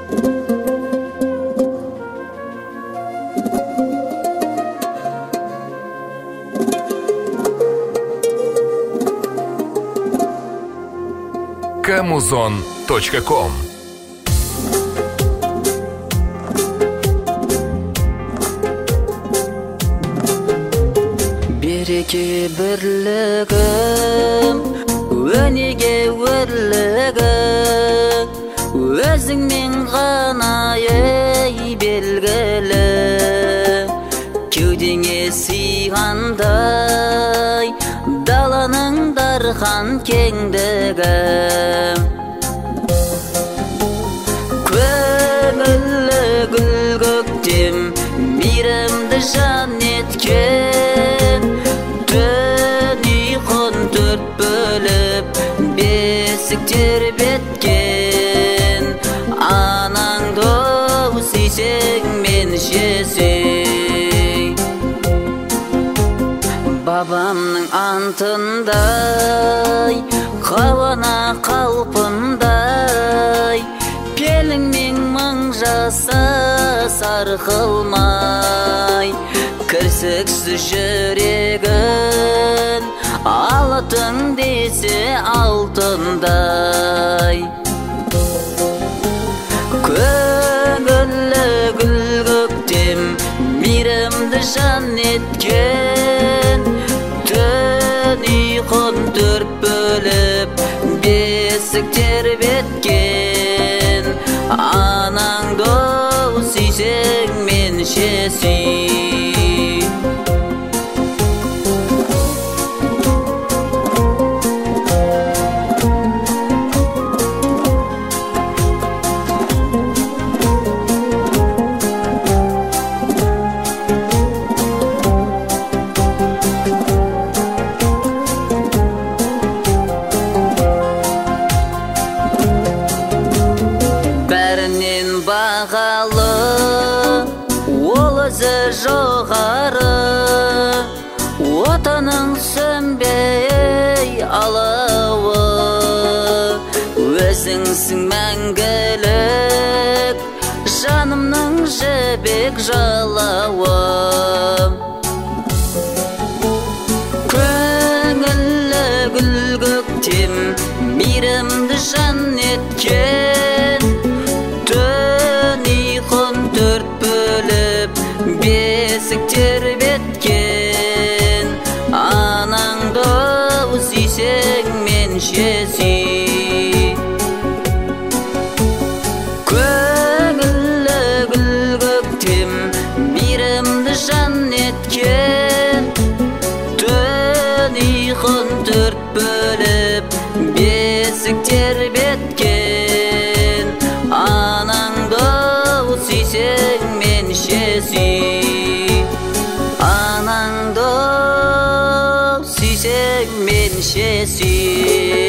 Kamuzon.com. Береке бірлігім, өнеге өрлігі, өзіңмен ғана ей белгілі. Кеудеңе сыйғандай даланың дархан кеңдігі, көңілі гүл көктем мейірімді жан еткен, түн ұйқын төрт бөліп бесік тербеткен. Анаңды сүйсең мен жесей, бабамның антындай, қауана қалпындай, пеліңмен мың жаса сарқылмай, кірсіксіз жүрегін алтын десе алтындай. Көңілі гүл көктем мейірімді жан еткен, түн ұйқын төрт бөліп бесік тербеткен. Анаңды сүйсең менше сүй. Бәрінен бағалы, ол өзі жоғары, отаның сөнбей алауы. Өзіңсің мәңгілік, жанымның жібек жалауы. Көңілі гүл көктем мейірімді жан еткен, түн ұйқын төрт бөліп бесік тербеткен. Анаңды сүйсең менше сүй. Көңілі гүл көктем мейірімді жан еткен, түн ұйқын төрт бөліп бесік тербеткен. Анаңды сүйсең менше сүй. Анаңды сүйсең менше сүй.